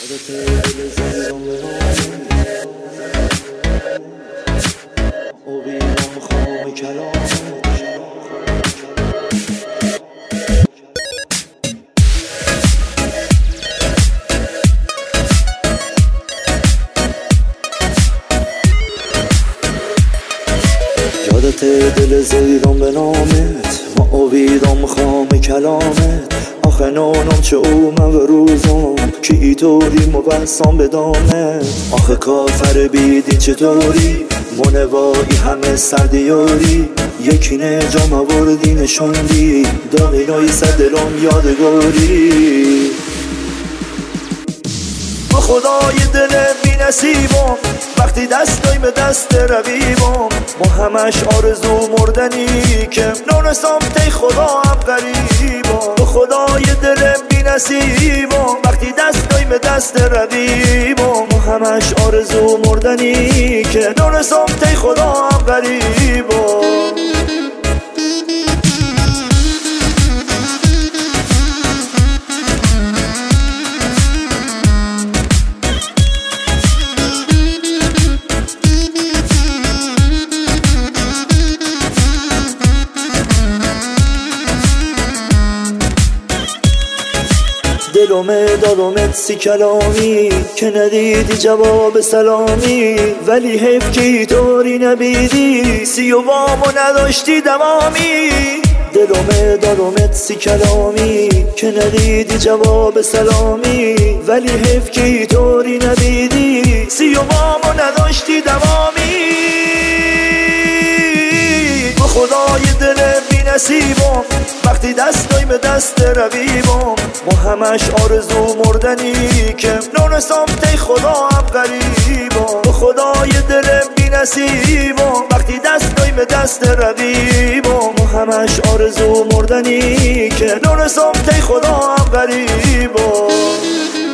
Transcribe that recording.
یادت دل زیرم به نامت، ما اویدم خام کلامت. آخه نونم چه اومم و روزم که ایطوری مبستم به دامت. آخه کافر بیدی چطوری منوایی همه سردیاری. یکی نجام آوردی نشوندی داغینای صدرم یادگاری. با خدای دل بی نصیبم وقتی دستای به دست رقیبم. ما همش آرزو مردنی که نونستم تی خدا هم غریبم. با خدای دل بی نصیبم وقتی دستای به دست رقیبم. ما همش آرزو مردنی که نونستم تی خدا هم غریبم. دلومه دادومت سی کلامی که ندیدی جواب سلامی. ولی حیف که ایطوری نبیدی سی و وامو نداشتی دوامی. دلومه دادومت سی کلامی که ندیدی جواب سلامی. ولی حیف که ایطوری نبیدی سی و وامو نداشتی دوامی. با خدای دل بی نصیبم وقتی دستای به دست رقیبم. ما همش آرزو مردنی که نونستم تی خدا هم غریبم. با خدای دل بی نصیبم وقتی دستای به دست رقیبم. ما همش آرزو مردنی که نونستم تی خدا هم غریبم.